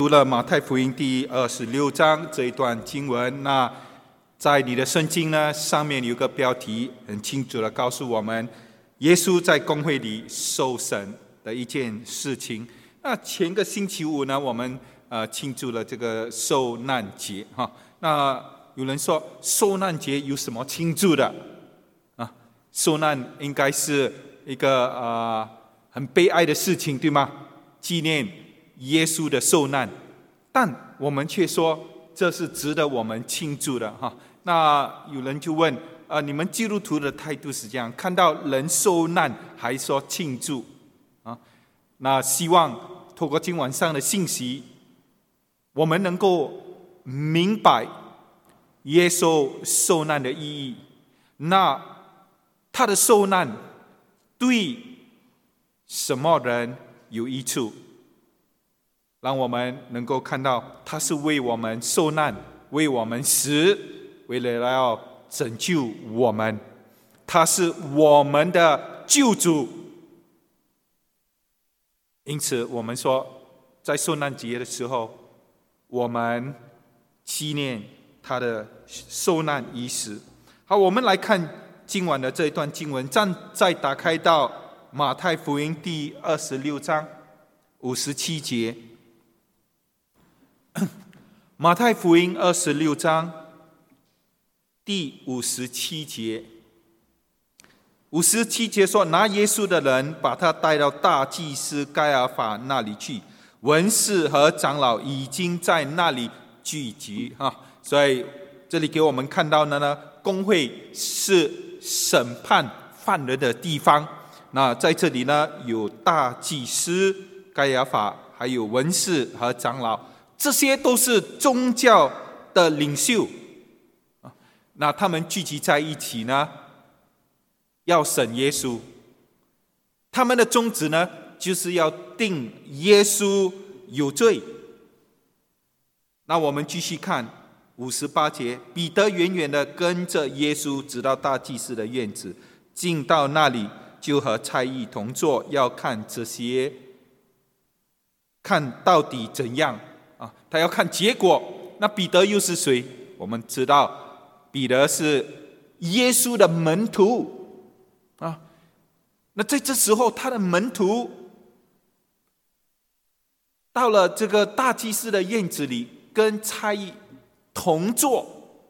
读了马太福音第26章这一段经文。那在你的圣经呢，上面有个标题，很清楚的告诉我们，耶稣在公会里受审的一件事情。那前个星期五呢，我们庆祝了这个受难节哈。那有人说，受难节有什么庆祝的啊？受难应该是一个很悲哀的事情，对吗？纪念耶稣的受难，但我们却说这是值得我们庆祝的哈。那有人就问你们基督徒的态度是这样，看到人受难还说庆祝啊？那希望透过今晚上的信息，我们能够明白耶稣受难的意义。那他的受难对什么人有益处？让我们能够看到他是为我们受难，为我们死，为了要拯救我们，他是我们的救主。因此我们说，在受难节的时候，我们纪念他的受难已死。好，我们来看今晚的这一段经文，再打开到马太福音第26章57节。马太福音26章第57节，57节说，拿耶稣的人把他带到大祭司该亚法那里去，文士和长老已经在那里聚集所以这里给我们看到的呢，公会是审判犯人的地方。那在这里呢，有大祭司该亚法，还有文士和长老，这些都是宗教的领袖。那他们聚集在一起呢，要审耶稣。他们的宗旨呢，就是要定耶稣有罪。那我们继续看58节，彼得远远的跟着耶稣，直到大祭司的院子，进到那里，就和差役同坐，要看这些，看到底怎样他要看结果。那彼得又是谁？我们知道彼得是耶稣的门徒那在这时候，他的门徒到了这个大祭司的院子里，跟差役同坐。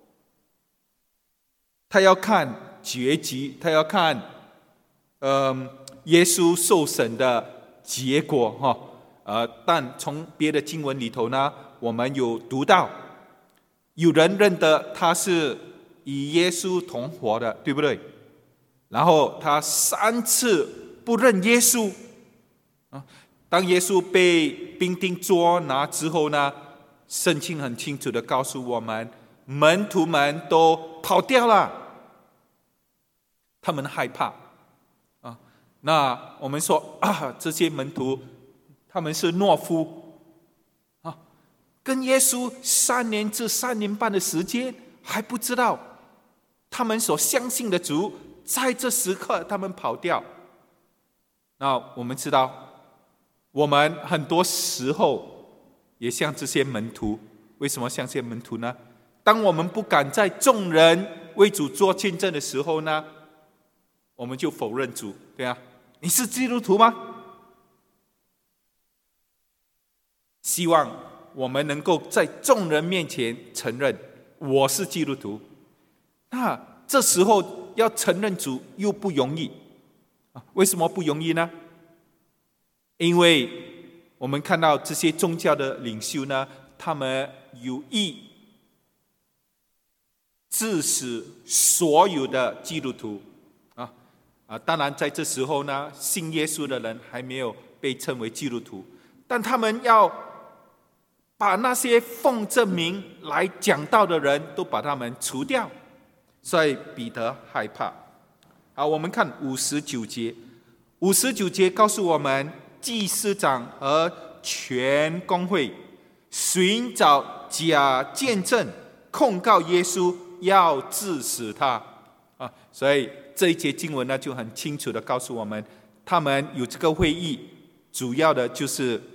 他要看结局，他要看耶稣受审的结果但从别的经文里头呢，我们有读到有人认得他是与耶稣同活的，对不对？然后他3次不认耶稣当耶稣被兵丁捉拿之后呢，圣经很清楚的告诉我们，门徒们都跑掉了，他们害怕那我们说这些门徒他们是懦夫跟耶稣3年至3年半的时间，还不知道他们所相信的主在这时刻他们跑掉。那我们知道，我们很多时候也像这些门徒。为什么像这些门徒呢？当我们不敢在众人为主做见证的时候呢，我们就否认主，对啊，你是基督徒吗？希望我们能够在众人面前承认我是基督徒。那这时候要承认主又不容易为什么不容易呢？因为我们看到这些宗教的领袖呢，他们有意致死所有的基督徒当然在这时候呢，信耶稣的人还没有被称为基督徒，但他们要把那些奉这名来讲道的人都把他们除掉。所以彼得害怕。好，我们看59节。59节告诉我们，祭司长和全公会寻找假见证，控告耶稣，要治死他所以这一节经文呢，就很清楚的告诉我们，他们有这个会议，主要的就是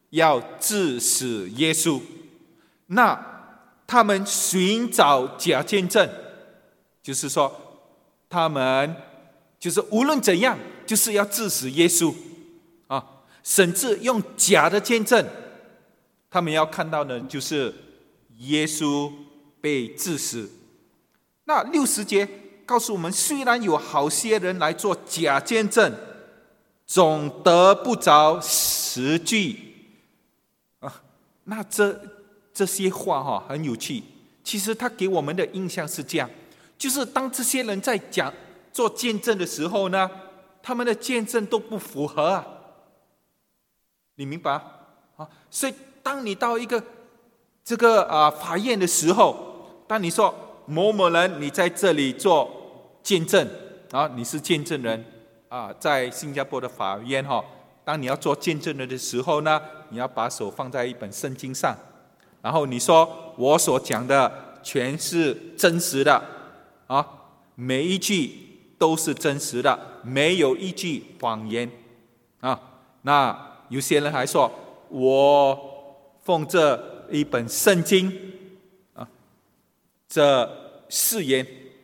要治死耶稣。那他们寻找假见证，就是说他们就是无论怎样就是要治死耶稣啊，甚至用假的见证，他们要看到的就是耶稣被治死。那60节告诉我们，虽然有好些人来做假见证，总得不着实据啊。那这些话很有趣。其实他给我们的印象是这样，就是当这些人在做见证的时候呢，他们的见证都不符合啊。你明白啊？所以当你到一个法院的时候，当你说某某人你在这里做见证啊，你是见证人啊，在新加坡的法院当你要做见证人的时候呢，你要把手放在一本圣经上，然后你说我所讲的全是真实的啊，每一句都是真实的，没有一句谎言啊。那有些人还说我奉这一本圣经啊，这誓言，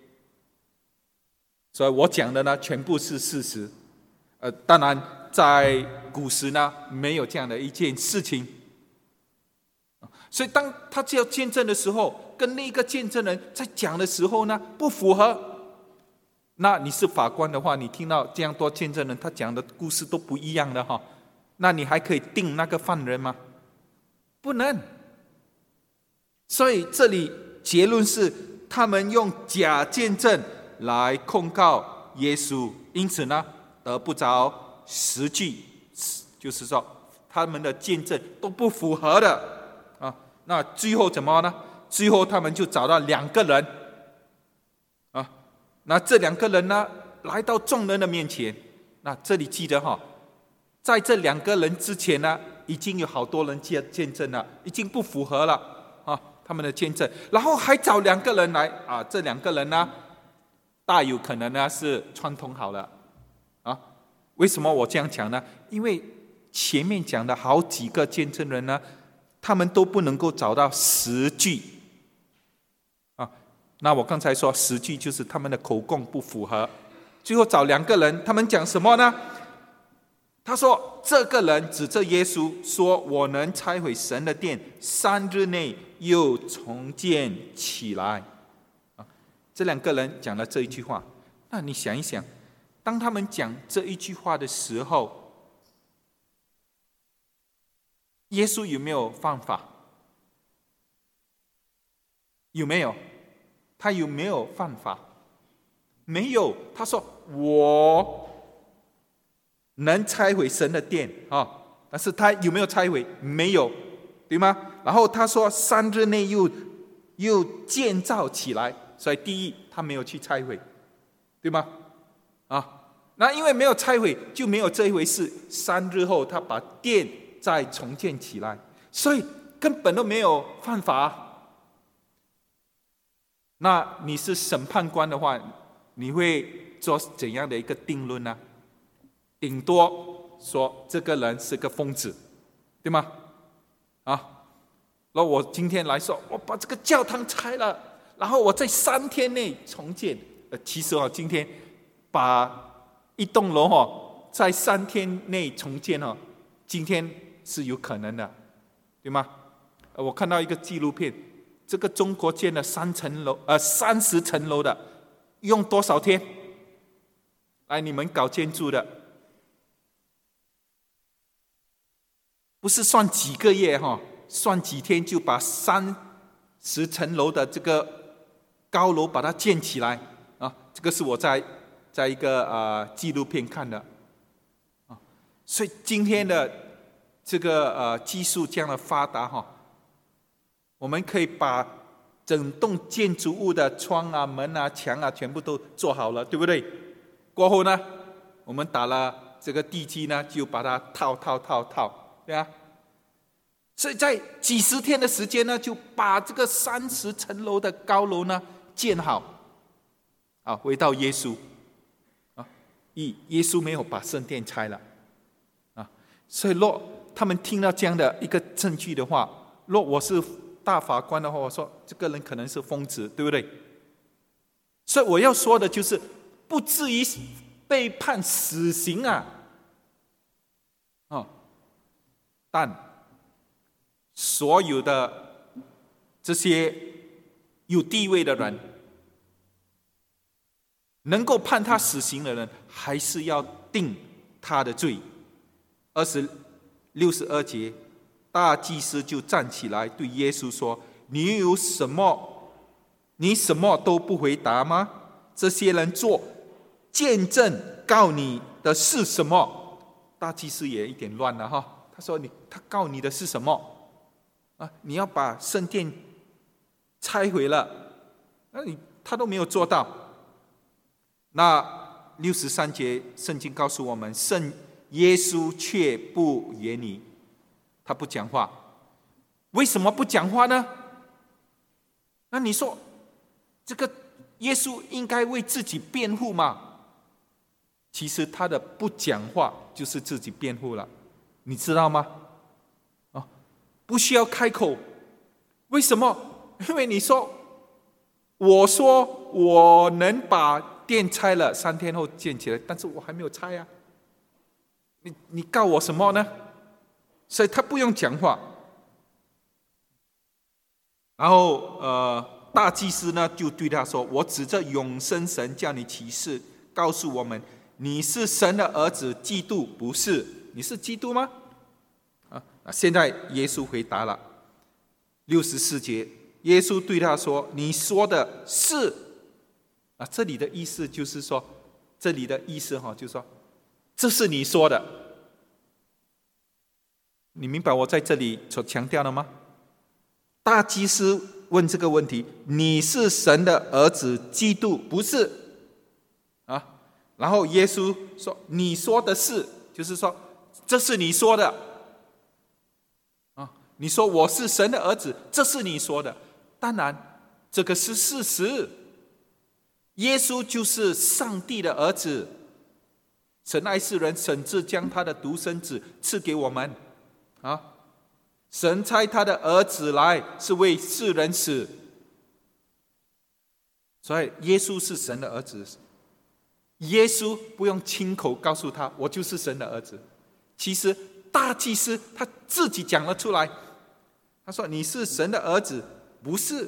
所以我讲的呢全部是事实。当然在古时呢没有这样的一件事情，所以当他要见证的时候，跟那个见证人在讲的时候呢不符合。那你是法官的话，你听到这样多见证人他讲的故事都不一样的那你还可以定那个犯人吗？不能。所以这里结论是，他们用假见证来控告耶稣，因此呢得不着实据，就是说他们的见证都不符合的啊。那最后怎么呢？最后他们就找到2个人啊。那这2个人呢来到众人的面前。那这里记得在这2个人之前呢，已经有好多人见证了，已经不符合了啊，他们的见证。然后还找2个人来啊，这2个人呢，大有可能呢是串通好了啊。为什么我这样讲呢？因为前面讲的好几个见证人呢，他们都不能够找到实据啊。那我刚才说实据就是他们的口供不符合。最后找2个人，他们讲什么呢？他说这个人指着耶稣说，我能拆毁神的殿，3日内又重建起来啊。这2个人讲了这一句话。那你想一想，当他们讲这一句话的时候，耶稣有没有犯法？有没有？他有没有犯法？没有。他说我能拆毁神的殿啊，但是他有没有拆毁？没有，对吗？然后他说3日内又建造起来，所以第一他没有去拆毁，对吗？啊，那因为没有拆毁，就没有这一回事。3日后他把殿再重建起来，所以根本都没有犯法。那你是审判官的话，你会做怎样的一个定论呢？顶多说这个人是个疯子，对吗？啊，那我今天来说，我把这个教堂拆了，然后我在3天内重建。其实今天把一栋楼在3天内重建今天是有可能的，对吗？我看到一个纪录片，这个中国建了30层楼的，用多少天？来，你们搞建筑的，不是算几个月算几天就把30层楼的这个高楼把它建起来啊！这个是我在一个纪录片看的啊。所以今天的这个技术这样的发达我们可以把整栋建筑物的窗啊、门啊、墙啊全部都做好了，对不对？过后呢，我们打了这个地基呢，就把它套，对啊。所以在几十天的时间呢，就把这个30层楼的高楼呢建好啊。回到耶稣啊，耶稣没有把圣殿拆了啊，所以他们听到这样的一个证据的话，若我是大法官的话，我说这个人可能是疯子，对不对？所以我要说的就是，不至于被判死刑啊，但所有的这些有地位的人，能够判他死刑的人，还是要定他的罪。62节，大祭司就站起来对耶稣说：“你有什么？你什么都不回答吗？这些人做见证告你的是什么？”大祭司也一点乱了哈。他说：“他告你的是什么？你要把圣殿拆毁了，他都没有做到。”那63节，圣经告诉我们，圣耶稣却不言语，他不讲话。为什么不讲话呢？那你说，这个耶稣应该为自己辩护吗？其实他的不讲话就是自己辩护了，你知道吗？不需要开口。为什么？因为你说，我说我能把殿拆了，3天后建起来，但是我还没有拆啊。你告我什么呢？所以他不用讲话。然后大祭司呢就对他说：“我指着永生神叫你起誓，告诉我们，你是神的儿子，基督不是？你是基督吗？”现在耶稣回答了，64节，耶稣对他说：“你说的是。”这里的意思就是说，就是说，这是你说的。你明白我在这里所强调的吗？大祭司问这个问题：“你是神的儿子，基督不是？”然后耶稣说：“你说的是，就是说，这是你说的。你说我是神的儿子，这是你说的。当然，这个是事实。耶稣就是上帝的儿子，神爱世人，甚至将他的独生子赐给我们。神差他的儿子来，是为世人死。所以耶稣是神的儿子。耶稣不用亲口告诉他，我就是神的儿子。其实大祭司他自己讲了出来，他说：“你是神的儿子，不是？”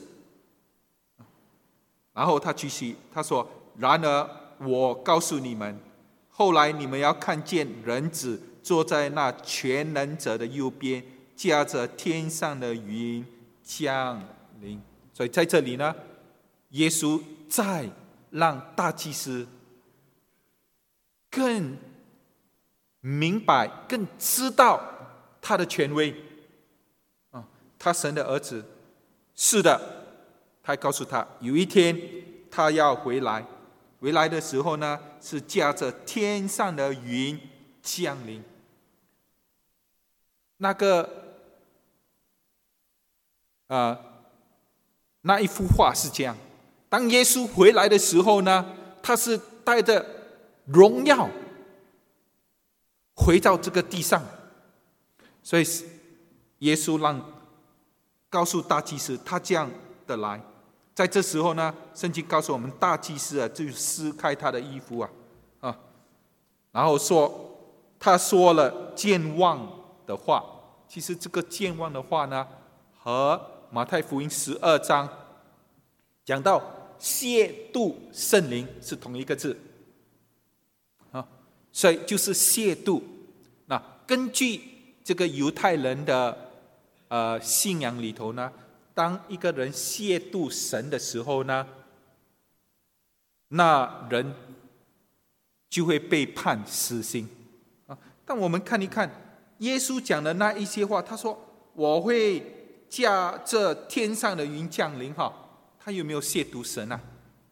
然后他继续，他说：“然而我告诉你们，后来你们要看见人子坐在那全能者的右边，驾着天上的云降临。”所以在这里呢，耶稣再让大祭司更明白、更知道他的权威。他神的儿子，是的，他还告诉他，有一天他要回来，回来的时候呢，是驾着天上的云降临。那一幅画是这样：当耶稣回来的时候呢，他是带着荣耀回到这个地上，所以耶稣告诉大祭司，他这样的来。在这时候呢，圣经告诉我们，大祭司就撕开他的衣服然后说，他说了健忘的话。其实这个健忘的话呢，和马太福音12章讲到亵渎圣灵是同一个字所以就是亵渎。那根据这个犹太人的信仰里头呢，当一个人亵渎神的时候呢，那人就会被判死刑但我们看一看耶稣讲的那一些话，他说我会驾着天上的云降临他有没有亵渎神啊？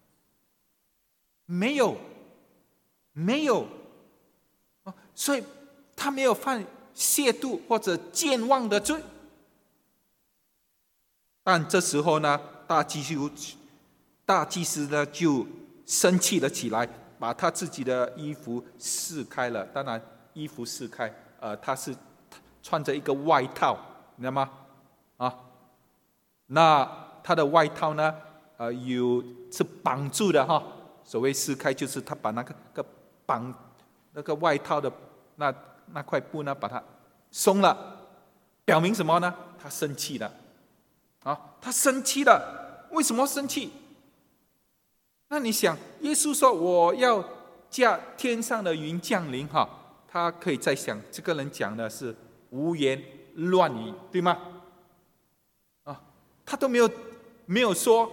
没有，没有所以他没有犯亵渎或者健忘的罪。但这时候呢，大祭司呢就生气了起来，把他自己的衣服撕开了。当然衣服撕开他是穿着一个外套，你知道吗？那他的外套呢，是绑住的哈。所谓撕开，就是他把那个绑那个外套的那块布呢，把它松了，表明什么呢？他生气了他生气了。为什么生气？那你想，耶稣说我要驾天上的云降临他可以在想，这个人讲的是胡言乱语，对吗？他都没有说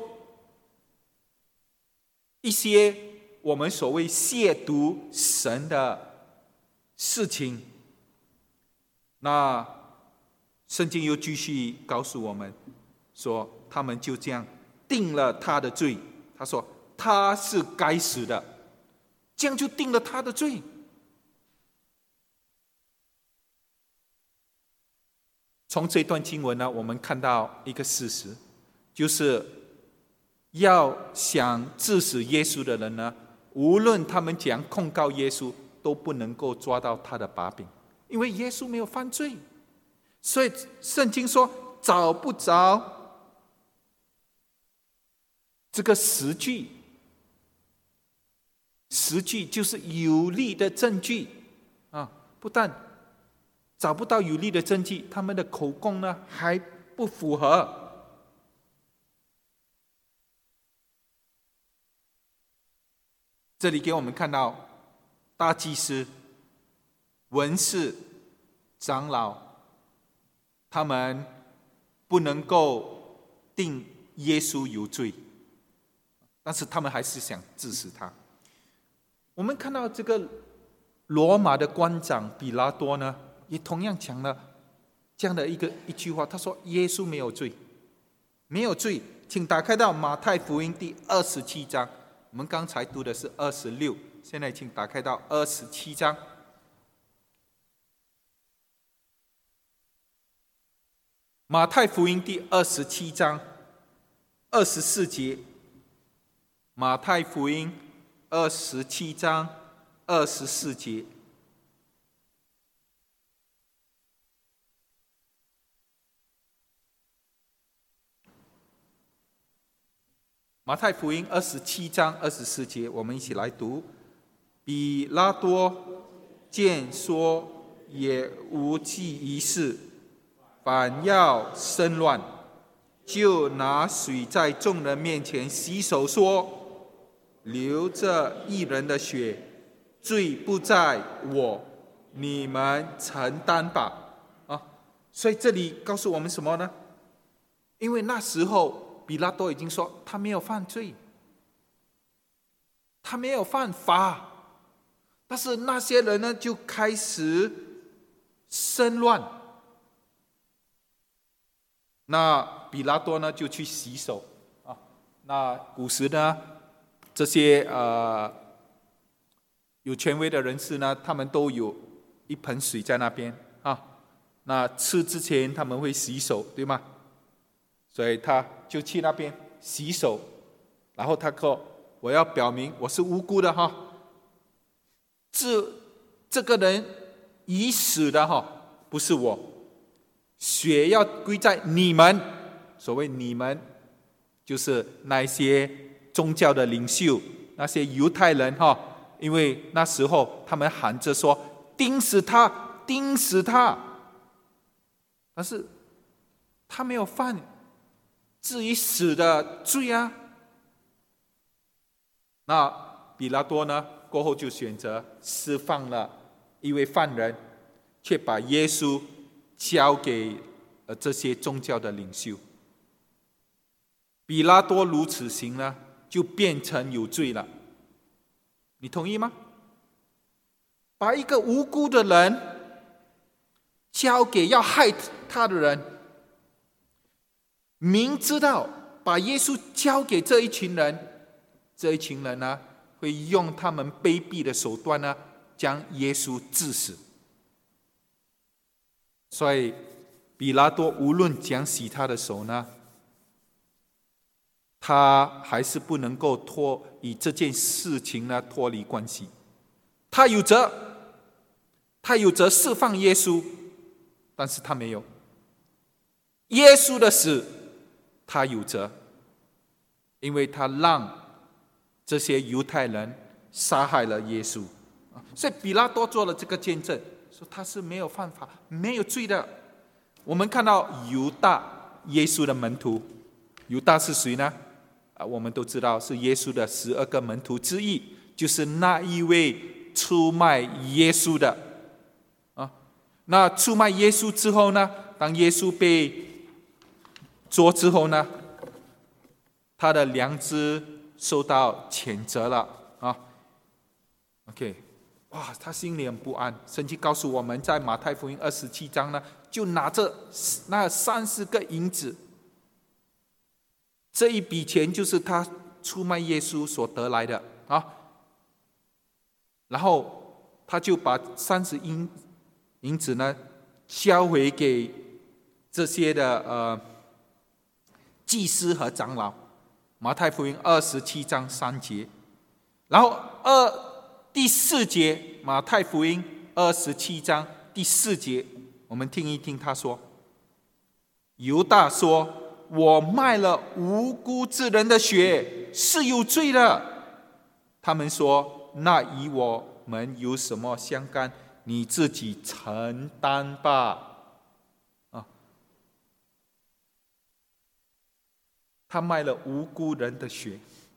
一些我们所谓亵渎神的事情。那圣经又继续告诉我们说，他们就这样定了他的罪。他说他是该死的，这样就定了他的罪。从这段经文呢，我们看到一个事实，就是要想治死耶稣的人呢，无论他们怎样控告耶稣，都不能够抓到他的把柄，因为耶稣没有犯罪。所以圣经说找不着这个实据就是有力的证据不但找不到有力的证据，他们的口供呢还不符合。这里给我们看到大祭司、文士、长老，他们不能够定耶稣有罪，但是他们还是想治死他。我们看到这个罗马的官长比拉多呢，也同样讲了这样的一句话，他说耶稣没有罪，没有罪。请打开到马太福音第27章，我们刚才读的是26，现在请打开到27章。马太福音第27章24节，马太福音27章24节。马太福音27章24节，我们一起来读。比拉多见说也无济于事，反要生乱，就拿水在众人面前洗手，说：流这义人的血，罪不在我，你们承担吧。所以这里告诉我们什么呢？因为那时候比拉多已经说他没有犯罪，他没有犯法，但是那些人呢就开始生乱。那比拉多呢就去洗手那古时呢，这些有权威的人士呢，他们都有一盆水在那边那吃之前他们会洗手，对吗？所以他就去那边洗手，然后他说：我要表明我是无辜的这个人已死的不是我，血要归在你们。所谓你们，就是那些宗教的领袖，那些犹太人因为那时候他们喊着说钉死他，钉死他，但是他没有犯至于死的罪啊。那比拉多呢过后就选择释放了一位犯人，却把耶稣交给这些宗教的领袖。比拉多如此行呢，就变成有罪了。你同意吗？把一个无辜的人交给要害他的人，明知道把耶稣交给这一群人，这一群人呢会用他们卑鄙的手段呢将耶稣治死。所以比拉多无论怎样洗他的手呢，他还是不能够与这件事情呢脱离关系。他有责释放耶稣， 但是他没有。耶稣的死，他有责，因为他让这些犹太人杀害了耶稣。所以比拉多做了这个见证，说他是没有犯法、没有罪的。我们看到犹大，耶稣的门徒，犹大是谁呢？我们都知道是耶稣的12个门徒之一，就是那一位出卖耶稣的。那出卖耶稣之后呢，当耶稣被捉之后呢，他的良知受到谴责了OK， 哇，他心里很不安。圣经告诉我们，在马太福音27章呢，就拿着那30个银子，这一笔钱就是他出卖耶稣所得来的然后他就把30银子呢交回给这些的祭司和长老。马太福音27章3节，然后第4节，马太福音27章第4节，我们听一听他说：犹大说，我卖了无辜之人的血，是有罪的。他们说，那与我们有什么相干？你自己承担吧。他卖了无辜人的血。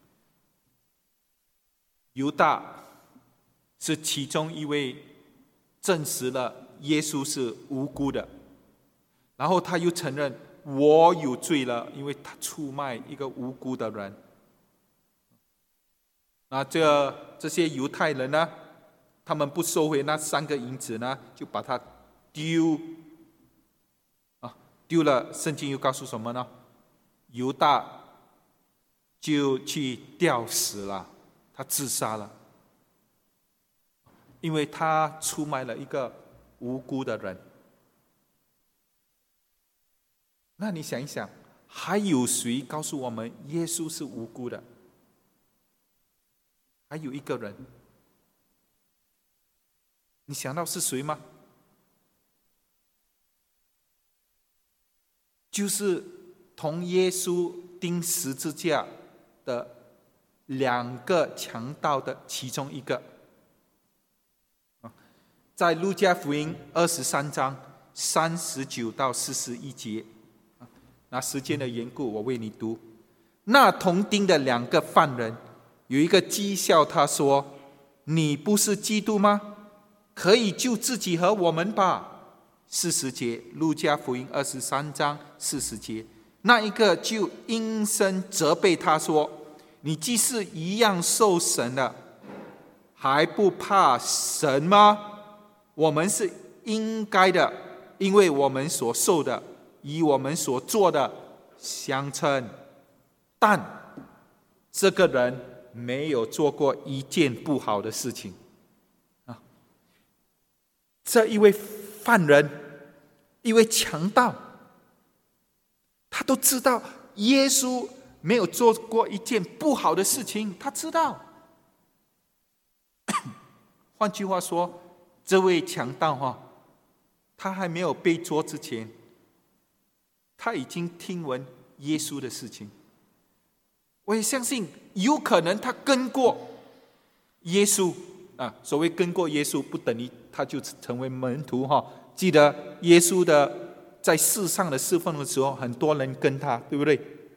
犹大是其中一位证实了耶稣是无辜的，然后他又承认我有罪了，因为他出卖一个无辜的人。那这些犹太人呢，他们不收回那3个银子呢，就把它丢了。圣经又告诉什么呢？犹大就去吊死了，他自杀了，因为他出卖了一个无辜的人。那你想一想，还有谁告诉我们耶稣是无辜的？还有一个人，你想到是谁吗？就是同耶稣钉十字架的2个强盗的其中一个。在路加福音23章39到41节，那时间的缘故，我为你读。那同钉的2个犯人，有一个讥笑他说：你不是基督吗？可以救自己和我们吧。40节，路加福音23章40节，那一个就应声责备他说：你既是一样受审的，还不怕神吗？我们是应该的，因为我们所受的与我们所做的相称。但这个人没有做过一件不好的事情这一位犯人，一位强盗，他都知道耶稣没有做过一件不好的事情，他知道。换句话说，这位强盗他还没有被捉之前，他已经听闻耶稣的事情。我也相信有可能他跟过耶稣所谓跟过耶稣，不等于他就成为门徒记得耶稣的在世上的侍奉的时候，很多人跟他，对不对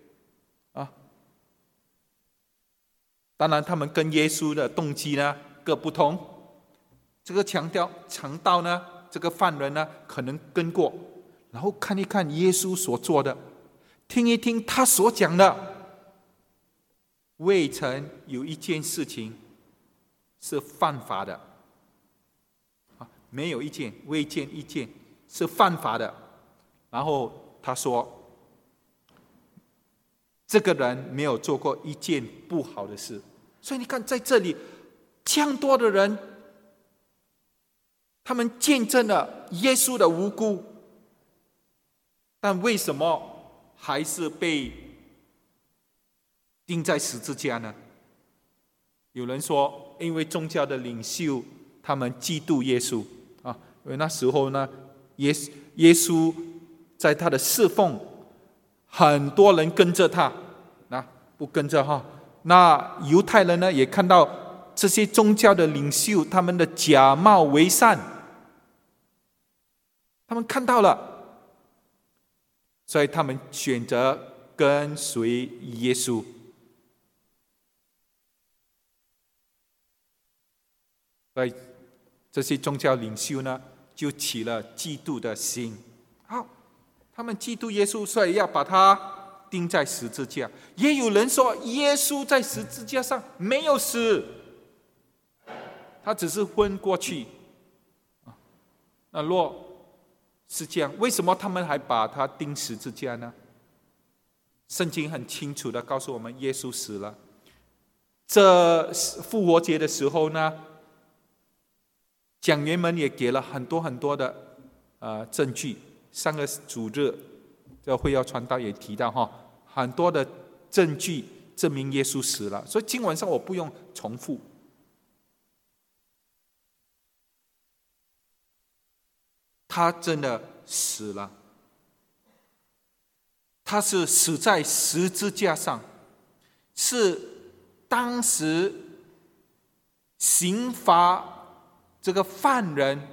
当然他们跟耶稣的动机呢各不同。这个强盗呢，这个犯人呢，可能跟过，然后看一看耶稣所做的，听一听他所讲的。未曾有一件事情是犯法的没有一件，未见一件是犯法的。然后他说，这个人没有做过一件不好的事。所以你看，在这里这样多的人，他们见证了耶稣的无辜，但为什么还是被钉在十字架呢？有人说，因为宗教的领袖他们嫉妒耶稣因为那时候呢， 耶稣在他的侍奉，很多人跟着他，不跟着哈。那犹太人呢，也看到这些宗教的领袖他们的假冒为善，他们看到了，所以他们选择跟随耶稣。所以这些宗教领袖呢，就起了嫉妒的心。好，他们嫉妒耶稣，所以要把他钉在十字架。也有人说，耶稣在十字架上没有死，他只是昏过去。那若是这样，为什么他们还把他钉十字架呢？圣经很清楚的告诉我们，耶稣死了。这复活节的时候呢，讲员们也给了很多很多的证据。上个主日这会要传道也提到很多的证据证明耶稣死了，所以今晚上我不用重复。他真的死了，他是死在十字架上，是当时刑罚这个犯人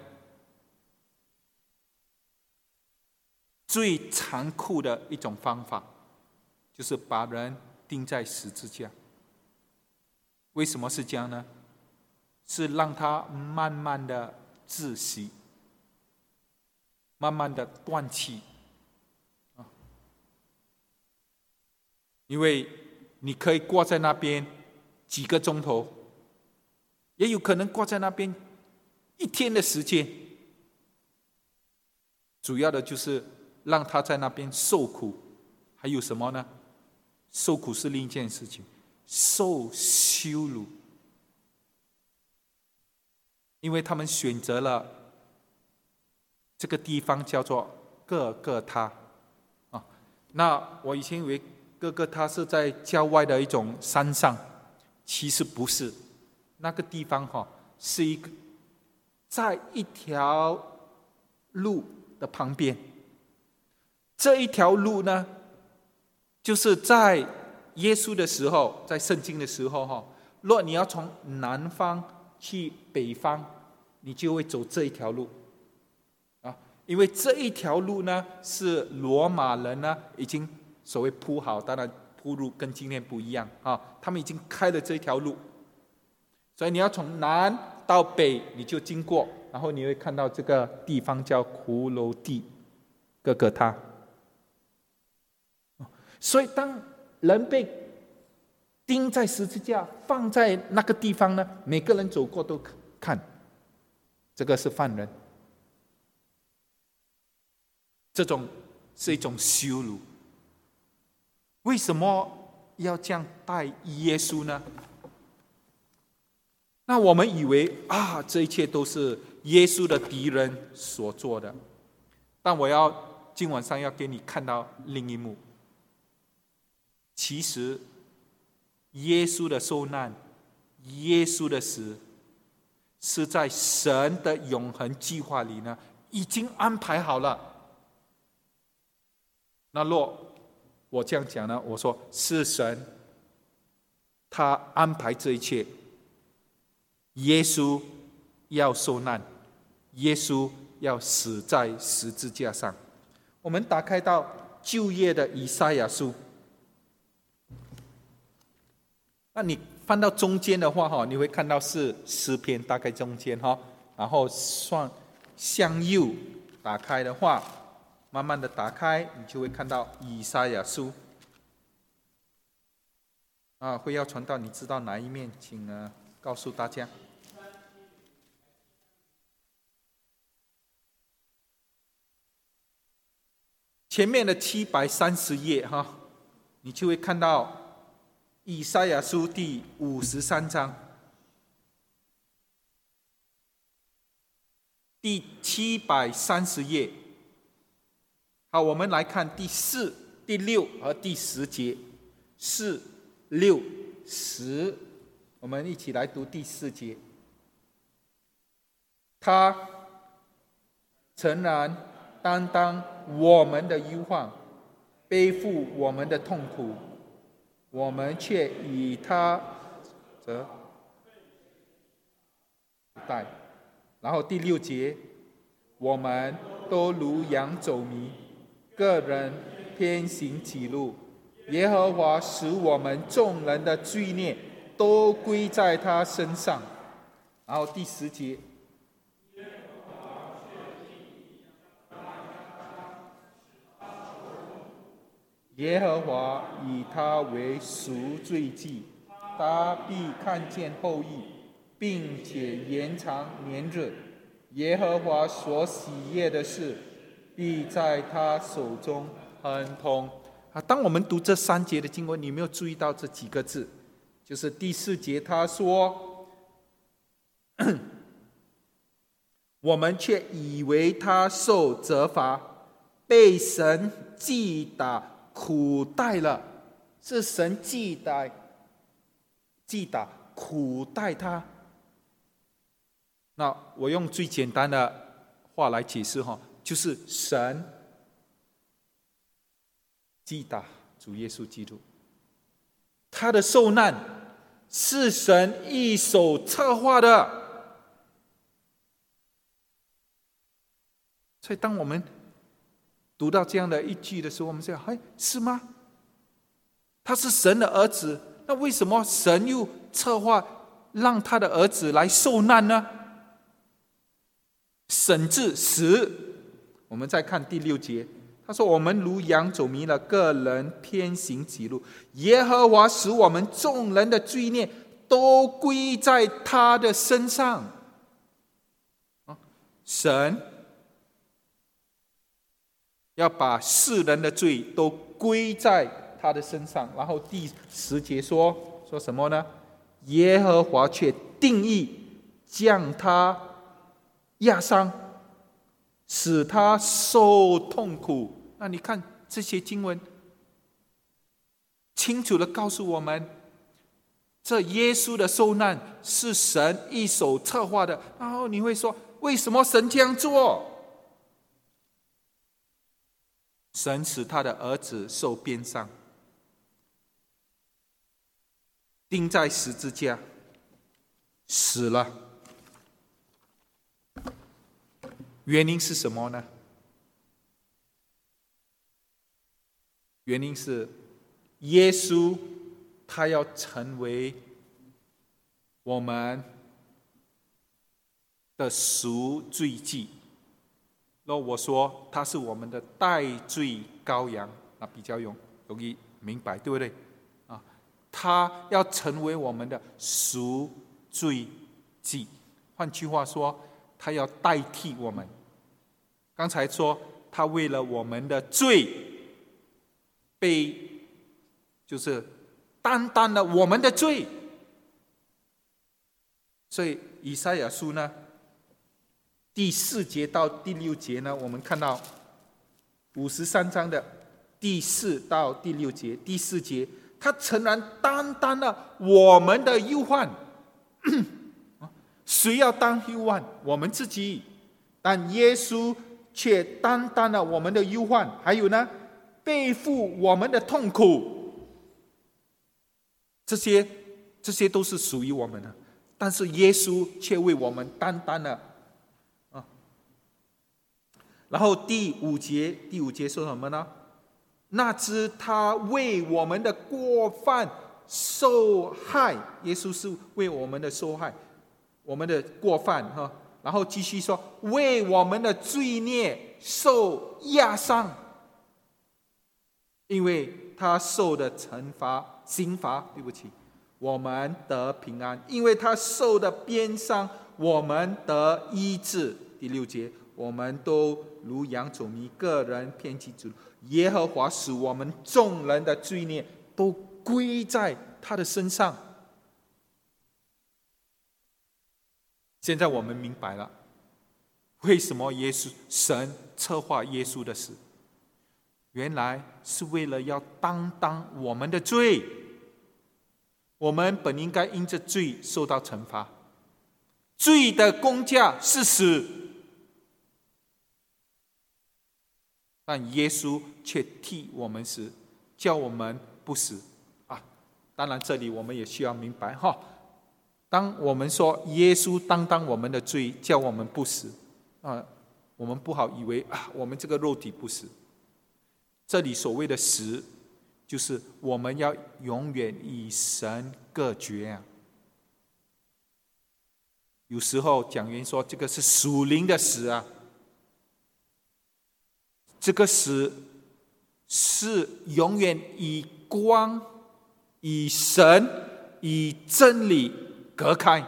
最残酷的一种方法，就是把人钉在十字架。为什么是这样呢？是让他慢慢的窒息，慢慢的断气。因为你可以挂在那边几个钟头，也有可能挂在那边一天的时间。主要的就是让他在那边受苦。还有什么呢？受苦是另一件事情，受羞辱。因为他们选择了这个地方叫做各各他。那我以前以为各个他是在郊外的一种山上，其实不是。那个地方是一个在一条路的旁边。这一条路呢，就是在耶稣的时候，在圣经的时候若你要从南方去北方，你就会走这一条路因为这一条路呢，是罗马人呢已经所谓铺好，当然铺路跟今天不一样他们已经开了这条路，所以你要从南到北，你就经过，然后你会看到这个地方叫骷髅地，各个他。所以当人被钉在十字架，放在那个地方呢，每个人走过都看，这个是犯人，这种是一种羞辱。为什么要这样待耶稣呢？那我们以为这一切都是耶稣的敌人所做的，但今晚上要给你看到另一幕。其实耶稣的受难，耶稣的死，是在神的永恒计划里呢，已经安排好了。那若我这样讲呢，我说是神他安排这一切，耶稣要受难，耶稣要死在十字架上。我们打开到旧约的以赛亚书，那你翻到中间的话你会看到是诗篇，大概中间然后向右打开的话，慢慢的打开，你就会看到以赛亚书会要传到你知道哪一面，请告诉大家。前面的730页你就会看到以赛亚书第53章第730页。好，我们来看第4、第6和第10节，4、6、10，我们一起来读第4节。他诚然担当我们的忧患，背负我们的痛苦，我们却以他责待。然后第6节，我们都如羊走迷，个人偏行己路，耶和华使我们众人的罪孽都归在他身上。然后第10节，耶和华以他为赎罪祭，他必看见后裔，并且延长年日。耶和华所喜悦的事，必在他手中亨通。当我们读这3节的经文，你有没有注意到这几个字？就是第4节他说，我们却以为他受责罚，被神击打苦待了，是神击打苦待他。那我用最简单的话来解释，就是神击打主耶稣基督，他的受难是神一手策划的。所以当我们读到这样的一句的时候，我们想，是吗？他是神的儿子，那为什么神又策划让他的儿子来受难呢？甚至死。我们再看第6节，他说，我们如羊走迷了，个人偏行己路，耶和华使我们众人的罪孽都归在他的身上。神要把世人的罪都归在他的身上。然后第10节说什么呢？耶和华却定义将他压伤，使他受痛苦。那你看这些经文清楚地告诉我们，这耶稣的受难是神一手策划的。然后你会说，为什么神这样做？神使他的儿子受鞭伤，钉在十字架，死了。原因是什么呢？原因是耶稣他要成为我们的赎罪祭。若我说他是我们的代罪羔羊，那比较容易明白，对不对？他要成为我们的赎罪祭。换句话说，他要代替我们。刚才说他为了我们的罪就是担当了我们的罪。所以以赛亚书呢，第4节到第6节呢，我们看到53章的第4到第6节。第4节，他诚然担当了我们的忧患。谁要担忧患？我们自己。但耶稣却担当了我们的忧患，还有呢，背负我们的痛苦。这些都是属于我们的，但是耶稣却为我们担当了。然后第五节说什么呢？那知他为我们的过犯受害，耶稣是为我们的受害，我们的过犯。然后继续说，为我们的罪孽受压伤，因为他受的刑罚，我们得平安；因为他受的鞭伤，我们得医治。第6节，我们都如羊走迷，个人偏其主，耶和华使我们众人的罪孽都归在他的身上。现在我们明白了，为什么神策划耶稣的事，原来是为了要担当我们的罪。我们本应该因着罪受到惩罚，罪的工价是死， 但耶稣却替我们死，叫我们不死啊！当然，这里我们也需要明白哈。当我们说耶稣担当我们的罪，叫我们不死啊，我们不好以为啊，我们这个肉体不死。这里所谓的死，就是我们要永远与神隔绝啊。有时候讲员说这个是属灵的死啊，这个死是永远与光、与神、与真理隔开，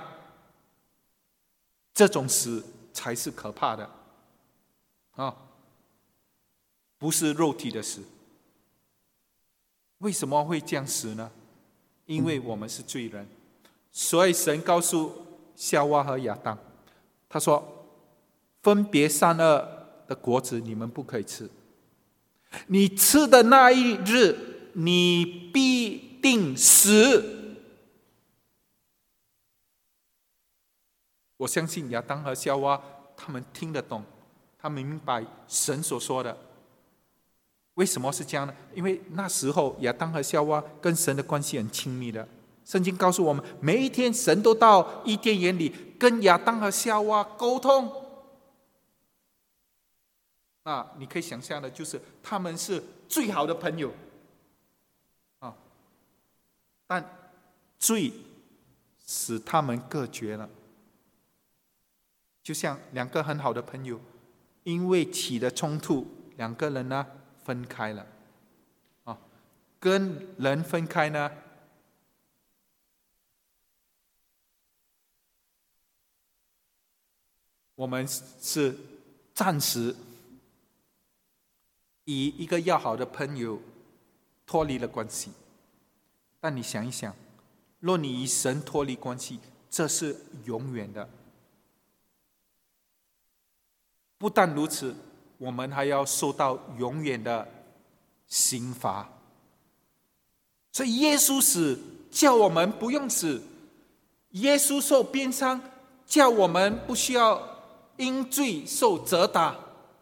这种死才是可怕的啊，不是肉体的死。为什么会这样死呢？因为我们是罪人，所以神告诉夏娃和亚当，他说分别善恶的果子你们不可以吃，你吃的那一日你必定死。我相信亚当和夏娃他们听得懂，他们明白神所说的。为什么是这样呢？因为那时候亚当和夏娃跟神的关系很亲密的。圣经告诉我们，每一天神都到伊甸园里跟亚当和夏娃沟通。那你可以想象的就是他们是最好的朋友啊，但罪使他们隔绝了。就像两个很好的朋友，因为起了冲突，两个人呢分开了啊。跟人分开呢，我们是暂时与一个要好的朋友脱离了关系，但你想一想，若你与神脱离关系，这是永远的。不但如此，我们还要受到永远的刑罚。所以耶稣死，叫我们不用死；耶稣受鞭伤，叫我们不需要因罪受责打。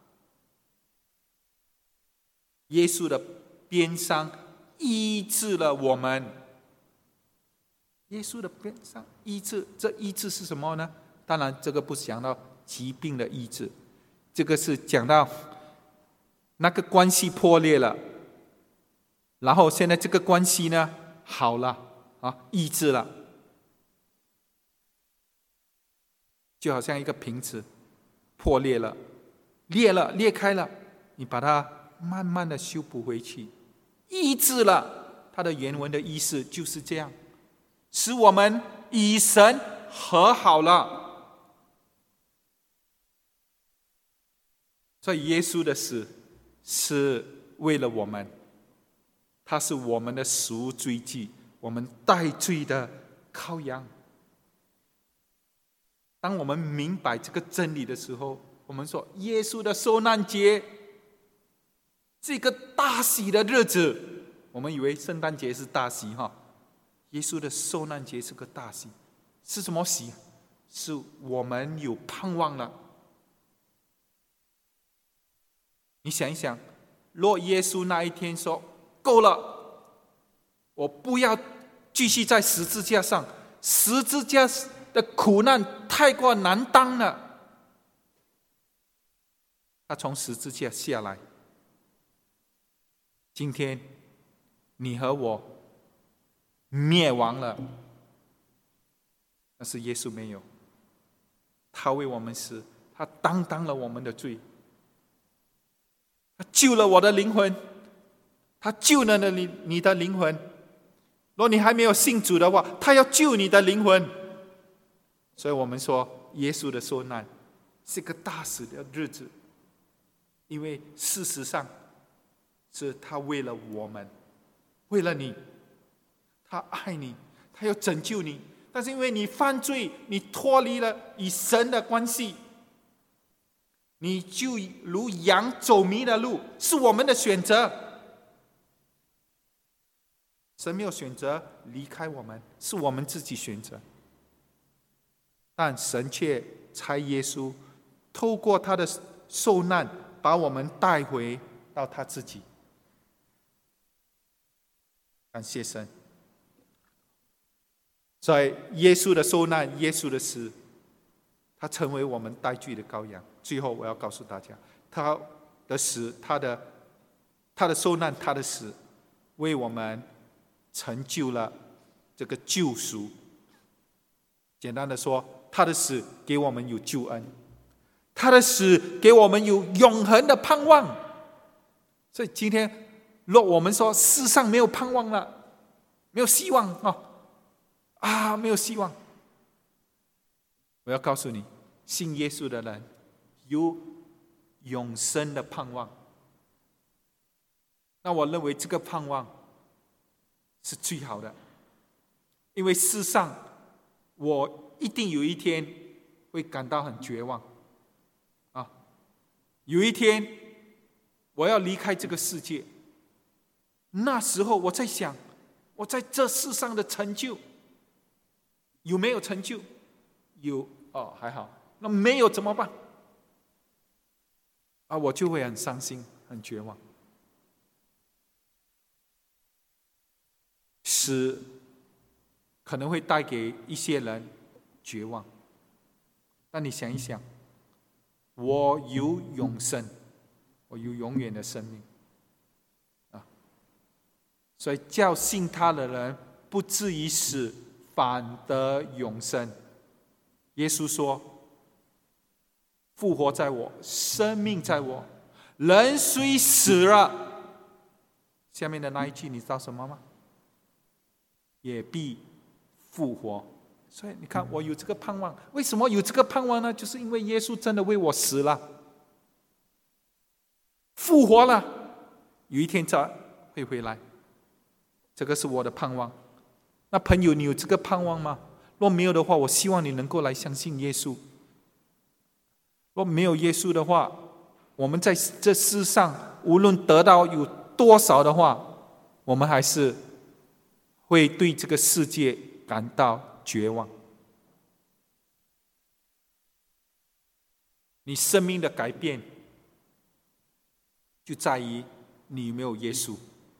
耶稣的鞭伤医治了我们。耶稣的鞭伤医治，这医治是什么呢？当然，这个不是讲到疾病的医治，这个是讲到那个关系破裂了，然后现在这个关系呢好了啊，医治了，就好像一个瓶子破裂了、裂开了，你把它慢慢的修补回去，医治了。它的原文的意思就是这样，使我们与神和好了。所以耶稣的死是为了我们，他是我们的赎罪祭，我们代罪的羔羊。当我们明白这个真理的时候，我们说耶稣的受难节是一个大喜的日子。我们以为圣诞节是大喜哈，耶稣的受难节是个大喜。是什么喜？是我们有盼望了。你想一想，若耶稣那一天说够了，我不要继续在十字架上，十字架的苦难太过难当了，他从十字架下来，今天你和我灭亡了，但是耶稣没有，他为我们死，他担当了我们的罪，他救了我的灵魂，他救了你的灵魂。若你还没有信主的话，他要救你的灵魂。所以我们说耶稣的受难是个大喜的日子，因为事实上是他为了我们，为了你，他爱你，他要拯救你。但是因为你犯罪，你脱离了与神的关系，你就如羊走迷了路，是我们的选择。神没有选择离开我们，是我们自己选择。但神却差耶稣透过他的受难，把我们带回到他自己。感谢神。在耶稣的受难，耶稣的死，他成为我们代罪的羔羊。最后我要告诉大家，他的死，他的受难，他的死，为我们成就了这个救赎。简单的说，他的死给我们有救恩，他的死给我们有永恒的盼望。所以今天若我们说世上没有盼望了，没有希望没有希望，我要告诉你，信耶稣的人有永生的盼望。那我认为这个盼望是最好的，因为世上我一定有一天会感到很绝望有一天我要离开这个世界，那时候我在想，我在这世上的成就有没有成就？有还好。那没有怎么办？我就会很伤心，很绝望。死可能会带给一些人绝望，但你想一想，我有永生，我有永远的生命所以叫信他的人不至于死，反得永生。耶稣说，复活在我，生命在我，人虽死了，下面的那一句你知道什么吗？也必复活。所以你看，我有这个盼望。为什么有这个盼望呢？就是因为耶稣真的为我死了，复活了，有一天再会回来。这个是我的盼望。那朋友，你有这个盼望吗？若没有的话，我希望你能够来相信耶稣。若没有耶稣的话，我们在这世上无论得到有多少的话，我们还是会对这个世界感到绝望。你生命的改变就在于你有没有耶稣。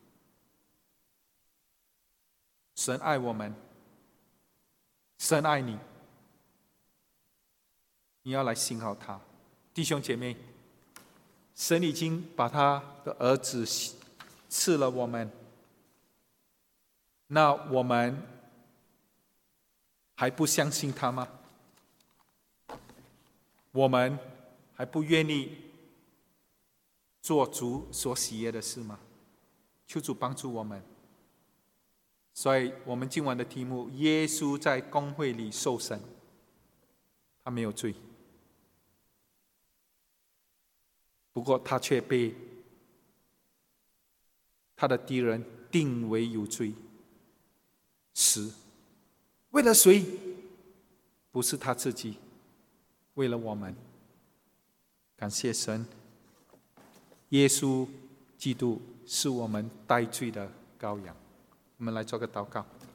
神爱我们，神爱你，你要来信靠他。弟兄姐妹，神已经把他的儿子赐了我们，那我们还不相信他吗？我们还不愿意做主所喜悦的事吗？求主帮助我们。所以我们今晚的题目，耶稣在公会里受审，他没有罪，不过他却被他的敌人定为有罪，死。为了谁？不是他自己，为了我们。感谢神，耶稣基督是我们代罪的羔羊。我们来做个祷告。